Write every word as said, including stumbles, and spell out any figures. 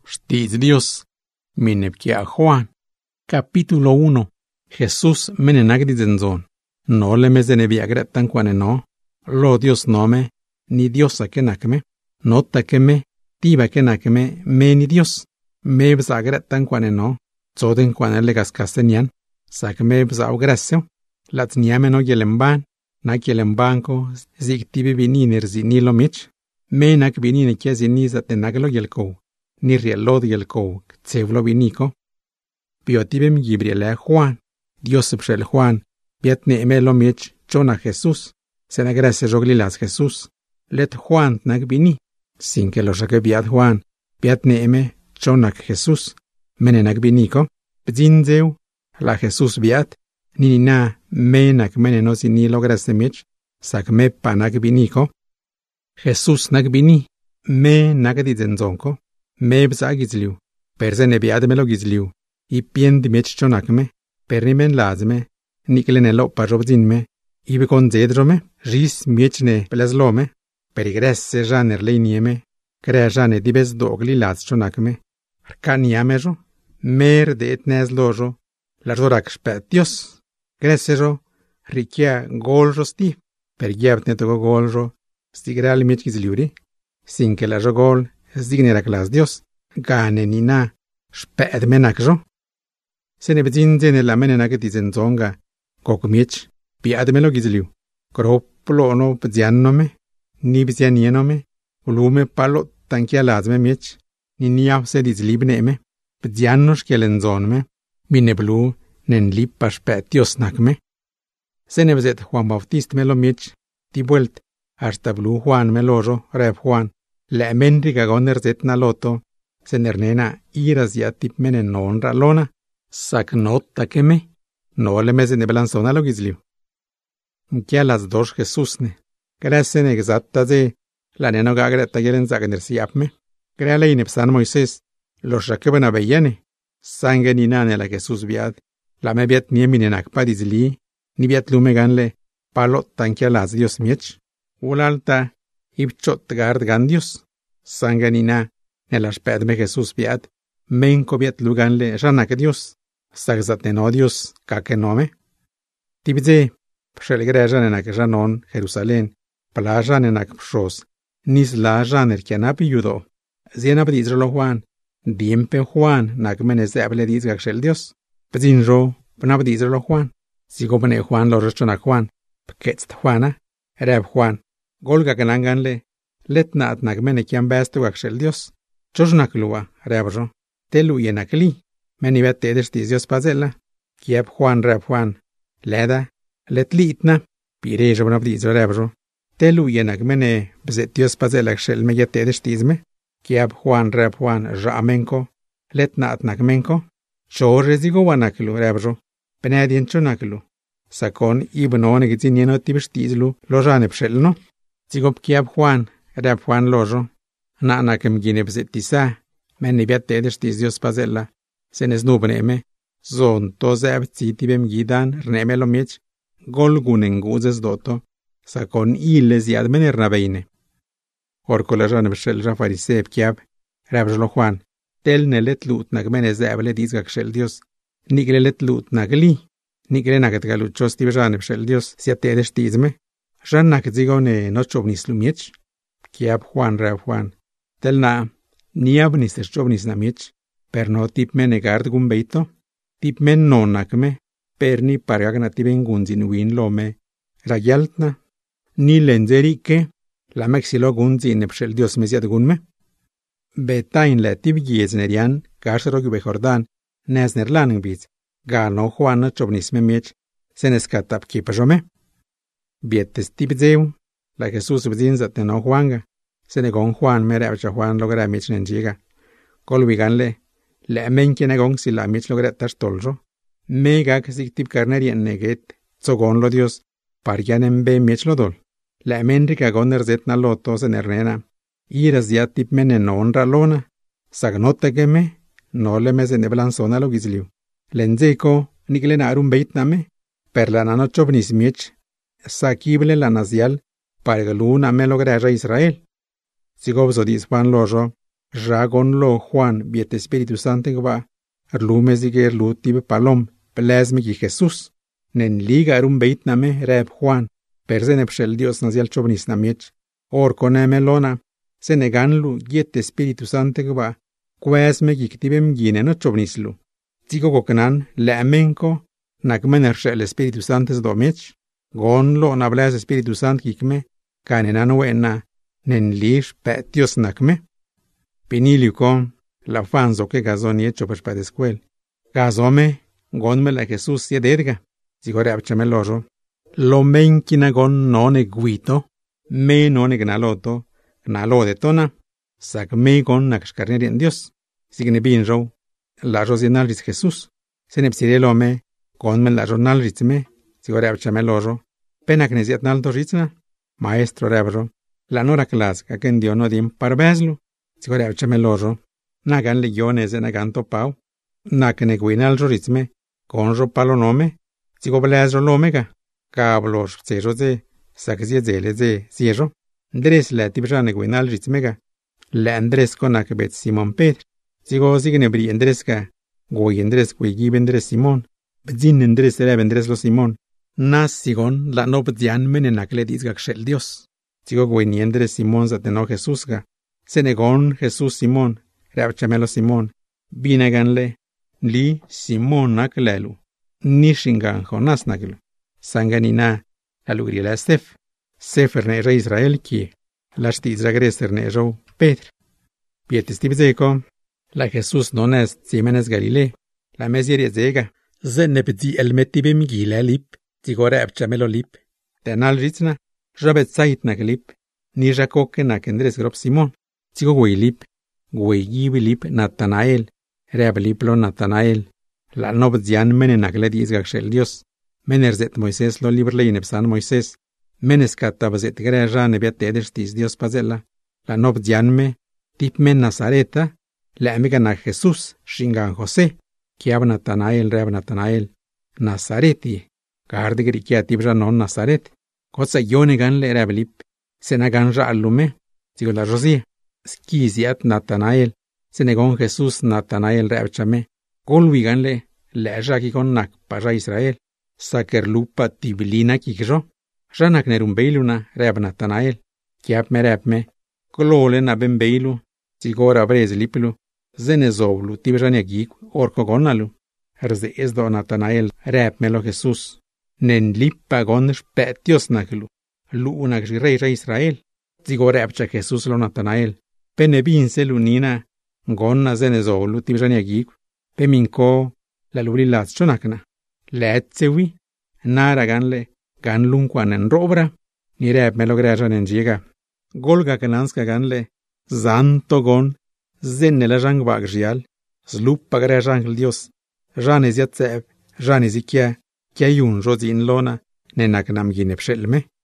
Shtiz Dios, Minepkia Juan. Capítulo uno. Jesús menenagdizenzon. No le mezeneviagretan quaneno. Lo Dios nome, ni Dios akenakme. No takeme, tiba kenakme, me ni Dios. Me bzagretan quaneno. Zoden quanelegas castenian. Sakme bzaugrasio. Latniameno yelemban. Nak yelembanko, ziktibi vininer zinilo mich. Me nak vinine kia ziniza tenaglo yelko. Ni rielod yelko, tsevlo viniko. Biotibem gibriele Juan. Dios pshel Juan. Biet neemelo mich chona Jesús. Senagrase roglilas Jesús. Let Juan nak vini. Sin que lo saque biat Juan. Biat neeme chonak Jesús. Menenak viniko. Bzinzeu. La Jesús biat. Nina menak menenos ni lograse mich. Sakme panak viniko. Jesús nak vini. Me nak dizenzonko. Me bzagizliu. Persene biat melo gizliu. I pien di mich chonakme. Pernimen lazme. Niklenelo parobzinme. Ibe con zedrome. Ris miechne plazlome. Perigresse janer leinieme. Crea jane dibes dogli laz chonakme. Arcaniamejo. Mer de etnezlojo. La rorak spetios. Gresejo. Rikia goljo sti. Per giabtne togo goljo. Stigral mich gizliuri. Sin que la gol. Zignera clas Dios. Gane nina. Sped menakjo. Se ne bezinze ne la menenak dizenzonga. Kokmich. Biadmelo gizliu. Groplo no bziannome. Ni bzianienome. Ulume palo tankia lazme mich. Ni niavse dizlibneme. Bziannos kelenzonme. Mine blu. Nen lipa spetios nakme. Se ne bezet Juan Bautist melo mich. Ti vuelt. Hasta blu Juan melojo. Rep Juan. Le menriga goner zet na loto. Se nernena iras ya tip menen non ralona. Sak not takeme. No le meze ne belanzona lo gizliu. Kia las dos Jesusne. Gresen exatta ze. La neno gagreta yelen zagner siapme. Crea le inepsan Moisés. Los rakeben a beyene. Sangue ni nane la Jesús biad. La me biat nie minenak padizli. Ni biat lume ganle. Palo tankia las Dios miech. Ulalta. Ipchot gard gandios. Sangue ni na. Ne las pedme Jesús biad. Menko biat luganle janak Dios. Sagzatneno Dios kakenome. Tibze. Pshelgre janenak janon Jerusalén. Pla janenak pshos. Nis la janer kianapi yudo. Zienap dizrolo Juan. Diempe Juan nakmenezable dizgak shel Dios. Pzinro. Pnap dizrolo Juan. Sigo pene Juan lo rechonak Juan. Pketzt Juana. Reb Juan. Golga kenanganle. Letna at nakmene kian bestugak shel Dios. Chosnaklua. Rebro. Telu yenakli. Meni vet tedes Dios pazella. Kiep Juan reb Juan. Leda. Let litna. Pirejo pnap dizro rebro. Telu yenak mene bzet Dios pazella shel me yetedes tizme. Kiep Juan reb Juan ramenko. Letna at nakmenko. Chore zigo wanaklu rebro. Penedien chonaklu. Sakon ibnone gizinieno tibestizlu lojane pshelno. Zigop kiep Juan reb Juan lojo. Na nakem gine bzet tisa. Meni vet tedes Dios pazella. Senes nubneme. Zon to zeb citibem gidan rnemelo mich. Golgunen guzes doto. Sakon iles yadmen ernabeine. Orko jan bshel ja fariseb kiab. Rabjlo Juan. Tel nelet lut nagmene zebele dizgak shel Dios. Nigre let lut nagli. Nigre nagat galuchos tibejan bshel Dios siatedes tizme. Jan nak zigone no chobnis lumiech. Kiab Juan rab Juan. Tel na. Niabnis es chobnis na mich. Per no tip me negard gumbeito. Tip men non nakme. Per ni paragna tiben gunzin win lome. Rayaltna. Ni lenzerike. La maxilo gunzin epshel Dios mesiat gunme. Betain le tip giesnerian. Garsero gube Jordan. Nesner langbit. Gano Juana chobnisme miech. Seneskatap kipajome. Bietes tip zeu. La Jesús bzinzat no Juanga. Senegon Juan merabcha Juan logra mich nenjiga. Kolviganle. Le menkene gong si la mich logret tastoljo. Mega kasik tip karnerien neget. Zogon lo Dios. Parianen be mich lodol. Le menrika goner zetna loto senernena. Iras ya tip menenon ralona. Sagnota geme. No le mes en eblanzona lo gizliu. Lenzeko. Niklen arum beitname. Per la nano chobnis mich. Sakible la nazial. Pargaluna me logra Israel. Sigobzo dis Juan lojo. Ragon lo Juan biet Espíritu Santo gba, rlume ziger lu tibe palom, plezme ki Jesús. Nen liga erum beitname reb Juan, persene pshel Dios nazial chobnis namiech, or koneme lona, se neganlu giet Espíritu Santo gba, kwezme ki ktibem gine no chobnislu. Tigo koknan lemenko, nakmener shel Espíritu Santo zdomech, gon lo nablez Espíritu Santo kikme, kanenan wena, nen lish pet Dios nakme. Piniliu con la fanzo que gazon hecho per pa descuel. Gazome, gon me la Jesús ye derga. Sigore abchame lojo. Lo menkina gon none guito, me none gnaloto, gnalo de tona, sac me gon nakshkarneri en Dios. Signe bin ro, la rosinal ris Jesús. Se nepsire lo me, gon me la ronal ritme, sigore abchame lojo. Pena knesiat naldo ritna, maestro rebro, la nora clas, kaken dio no dim parvezlu. Sigore abchame lojo, nagan legiones en nagan topau, nakene guinal ritme, conro palonome, sigo blazro lomega, cablos zero de, sakzie zele de zero, dres la tibjane guinal ritmega, la andres konak bet Simon Pedro, sigo signe bri andreska, goy andres guigi vendres Simon, bzin andres reb andres lo Simon, nas sigon la no bzian menenakle dizgak shel Dios, sigo goy ni andres Simon zateno Jesusga, Senegon Jesús Simón, reabchamelo Simón, binaganle, li Simón naklelu, nishingan Jonas naglu, sanganina, alugrila Stef, sefer ne re Israel ki, lashti izragreser ne ro Pedro. Pietis tibzeko, la Jesús nones Simenes Galile, la mesierie zega, zenepti elmetibim gila lip, tigore abchamelo lip, tenal ritna, jabet sait naglip, ni jacoke nakendres grop Simón. Sigo güeylip, güeygibilip Natanael, reabliplo Natanael, la nobzian menenagle dizgakshel Dios, menerzet Moisés lo librle inepsan Moisés, menescatabazet greja nebiatedestis Dios pazela, la nobzian me, tip men Nazareta, la amiga na Jesús, shingan José, kiab Natanael reab Natanael, Nazareti, gardigrikia tibra non Nazaret, cosa yonegan le reablip, senaganja alume, sigo la rosie. Skiziat Natanael, senegon Jesús Natanael reabchame, golwiganle, leja kikon nak para Israel, sakerlupa tibilina kikjo, janak nerumbeiluna reab Natanael, kiap me reabme, kolole na bembeilu, sigora brez lipilu, zenezovlu tibjania gik orkogonalu, herze esdo Natanael reabmelo Jesús, nen lipa gon spetios naklu, lu unak rey re Israel, sigora abcha Jesús lo Natanael, pene binse lunina, gonna zenezovlu tibjania gik, pe minko la lubrilat chonakna, leetsewi, nara ganle, ganlun kwanen robra, ni reab me lograjan en jiga, golga kananska ganle, zanto gon, zenne la jang bagjial, zlup pagre jang Dios, jane ziatseb, jane zikia, kia yun rozin lona, nenaknam gine pshelme.